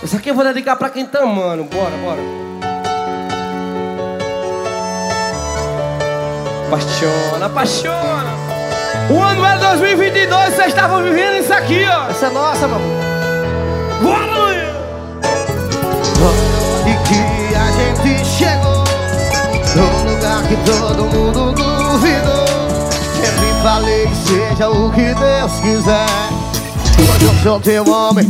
Essa aqui eu vou dedicar pra quem tá amando. Bora, bora. Apaixona, apaixona. O ano era 2022, vocês estavam vivendo isso aqui, ó. Essa é nossa, meu. Bora, Luiz! E que a gente chegou no lugar que todo mundo duvidou. Sempre falei, seja o que Deus quiser. Hoje eu sou teu homem.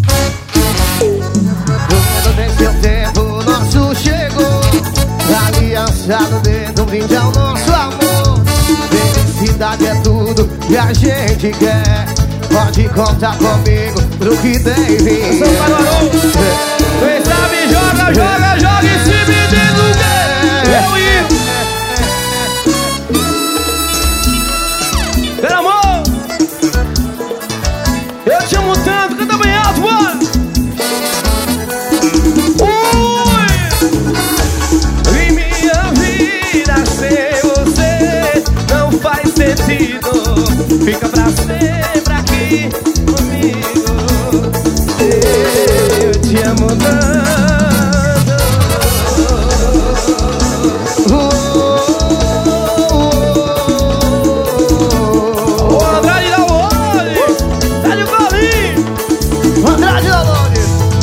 Tudo tem seu tempo, o nosso chegou. Aliança no dedo, um brinde ao nosso amor. Felicidade é tudo que a gente quer. Pode contar comigo pro que tem vindo. Quem sabe joga, joga, joga e se me diz o quê? Eu e... Pelo amor, eu te amo tanto, canta bem alto, mano. Ui! Em minha vida sem você não faz sentido. Fica pra sempre aqui comigo. Eu te amo tanto. O Andrade da Lone, tá de bolinho. O Andrade da Lone.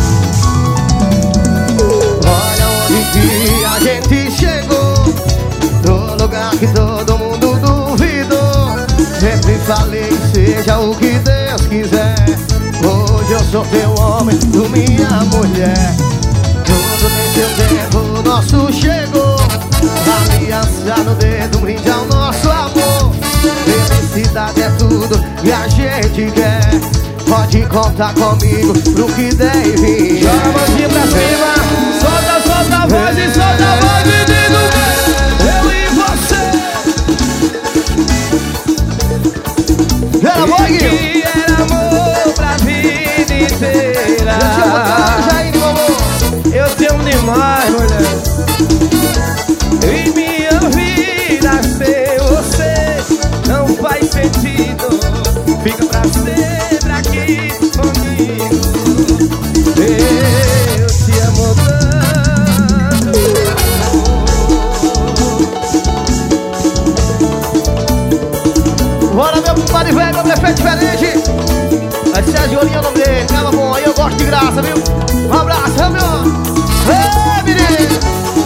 Olha onde que a gente chegou, no lugar que todo mundo duvidou. Sempre falei, seja o que Deus quiser. Hoje eu sou teu homem, tu minha mulher. Tudo tem seu tempo, o nosso chegou. Aliança no dedo, um brinde ao nosso amor. Felicidade é tudo que a gente quer. Pode contar comigo pro que der e vir. Joga a mãozinha pra cima, solta, solta a voz e solta a voz e diz o quê? Eu e você. Era amor, Guilherme. Que era amor pra vida inteira. Eu te amo demais, mulher. Em minha vida sem você não faz sentido. Fica pra sempre aqui comigo. Eu te amo tanto. Bora, meu compadre velho, meu prefeito diferente. Vai ser a Jolinha o nome dele, cara bom, aí eu gosto de graça, viu? Um abraço, meu. Ei, menino!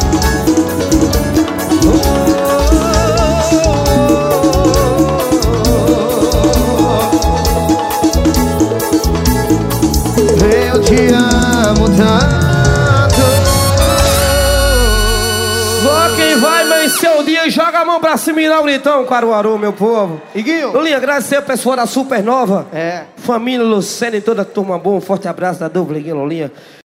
Eu te amo tanto. Só quem vai amanhecer o dia joga a mão pra cima e dá um gritão, Caruaru, meu povo. Iguinho. Lulinha, agradecer o pessoal da Supernova. É. Família Lucena e toda a turma boa. Um forte abraço da dupla, Lulinha.